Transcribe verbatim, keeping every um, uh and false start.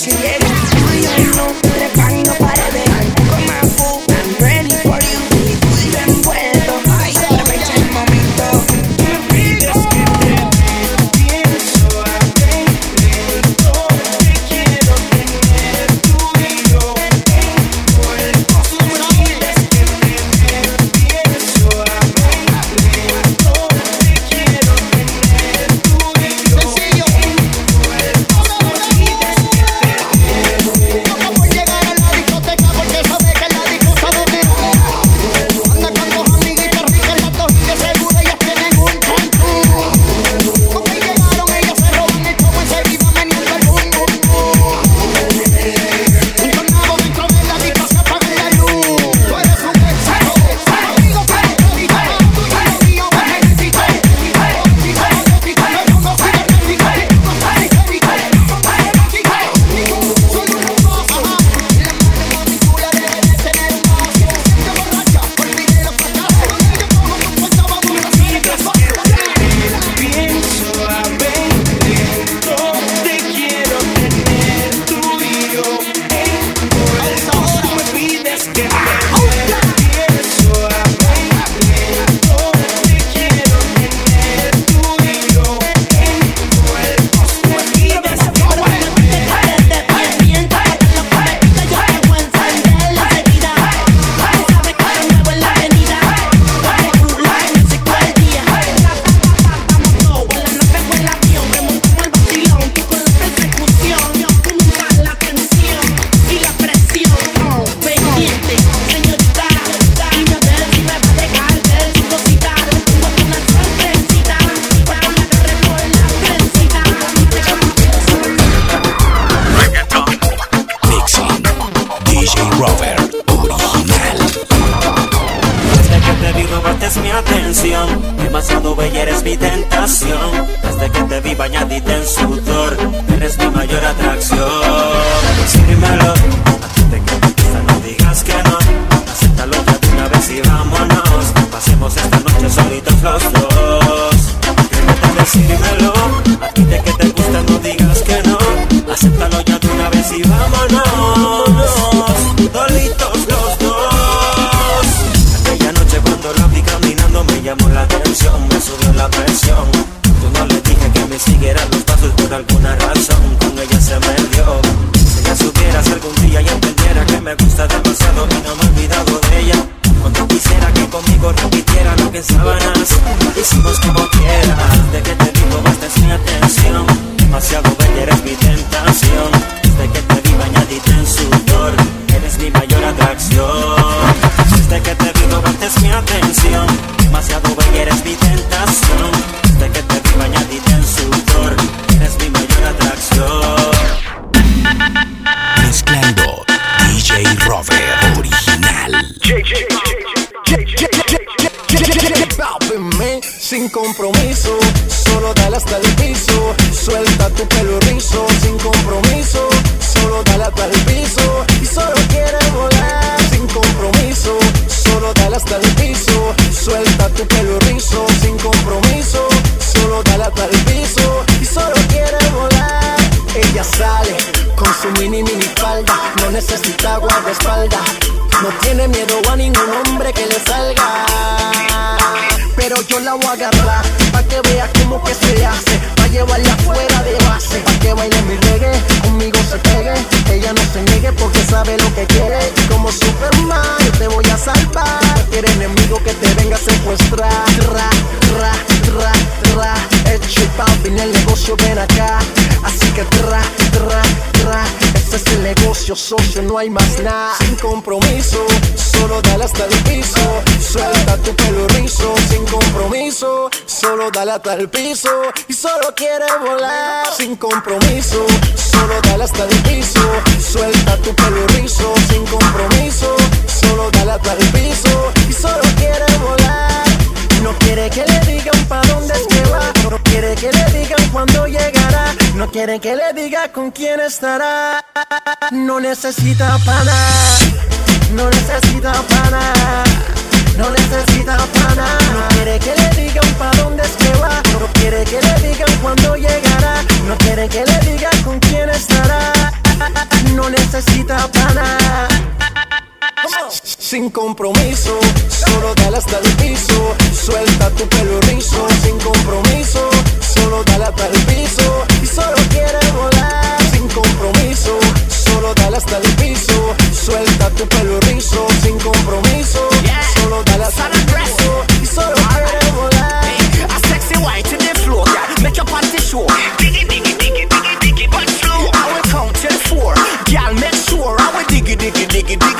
si llego. Ay, no, trepando paredes. Con más food, I'm ready for you. Y tú y yo envuelto. Ay, aprovecha el momento. Tú me pides que te dé. Pienso a ver lento. Te quiero tener tú y yo en cuerpo. Tú me pides que te dé. Pienso a ver lento. Te quiero tener tú y yo en cuerpo. Tú me pides que te dé. Loca por llegar a la discoteca porque sabe que la disco está donde anda con dos amiguitas ricas, las dos y de seguro ellas tienen un tantú. Porque llegaron, ellas se roban el show enseguida meneando el bum bum bum. Un tornado dentro de la disco se apaga la luz. Tú eres un éxito, amigo que te digo, tú y lo mío es éxito. Y como yo digo, todo el mundo sigue éxito. No está histérico, no está romántico. Soy un rojo, ajá. La madre mami chula debe de tener un ocio. Siempre borracha, olvidé los fracasos. Donde yo como tú faltaba por la vida que fue. Pienso a ver lento. Te quiero tener tú y yo en cuerpo. Tú me pides que te dé. Pienso a ver lento. Te quiero tener tú y yo en cuerpo. Tú me pides que te dé. Mixing D J Robert original. Desde que te vi robaste mi atención, demasiado bella eres mi tentación. Desde que te vi bañadita en sudor, eres mi mayor atracción. Decídmelo, a ti te gusta, no digas que no. Acéptalo ya de una vez y vámonos. Pasemos esta noche solitos los dos. Atrévete a decírmelo, a ti de que te gusta, no digas que no. Acéptalo ya de una vez y vámonos. Solitos los dos. Aquella noche cuando la vi caminando me llamó la atención, me subió la presión. Yo no le dije que me siguiera los pasos por alguna razón, con ella se me dio. Si ella supieras algún día y entendiera que me gusta demasiado y no me he olvidado de ella. Cuando quisiera que conmigo repitiera lo que en sábanas hicimos como quieras. De que te vi robaste mi atención, demasiado bella eres mi tentación. Desde que te vi bañadita en sudor, eres mi mayor atracción. Desde que te vi robaste mi atención, demasiado bella eres mi tentación. Desde que te vi bañadita en sudor, eres mi mayor atracción. Mezclando D J Robert original. Pápeme sin compromiso, solo dale hasta el piso. Suelta tu pelo rizo sin compromiso, solo dale hasta el piso. Y solo quiere volar sin compromiso, solo dale hasta el piso. Suelta tu pelo rizo sin compromiso, solo dale hasta el piso. Y solo quiere volar. Ella sale con su mini mini falda, no necesita guardaespaldas. No tiene miedo a ningún hombre que le salga. Pero yo la voy a agarrar, pa' que vea cómo que se hace, pa' llevarla fuera de base, pa' que baile mi reggae, conmigo se pegue. Ella no se niegue porque sabe lo que quiere. Y como Superman yo te voy a salvar. Cualquier enemigo que te venga a secuestrar. Tra, tra, tra, tra. El chip out, vine el negocio, ven acá. Así que tra, tra, tra. Ese es el negocio, socio, no hay más nada. Sin compromiso, solo dale hasta el piso. Suelta tu pelo rizo, sin compromiso, solo dale hasta el piso. Y solo quiere volar. Sin compromiso, solo dale hasta el piso. Suelta tu pelo rizo, sin compromiso, solo dale hasta el piso. Y solo quiere volar. No quiere que le digan pa' dónde es que va. No quiere que le digan cuándo llegará. No quiere que le diga con quién estará. No necesita pana, no necesita pana, no necesita pana. No quiere que le digan pa' dónde es que va. No quiere que le digan cuándo llegará. No quiere que le diga con quién estará. necesita pana. Sin compromiso, solo dale hasta el piso. Suelta tu pelo rizo. Sin compromiso, solo dale hasta el piso. Y solo quiere volar. Sin compromiso, solo dale hasta el piso. Suelta tu pelo rizo. Sin compromiso, solo dale hasta el piso. Y solo quiere volar. A sexy white in the floor, yeah. Make your panty show. Diggy, diggy, diggy, diggy, diggy, but slow. I will count till four. Girl, make sure I will diggy, diggy, diggy, diggy.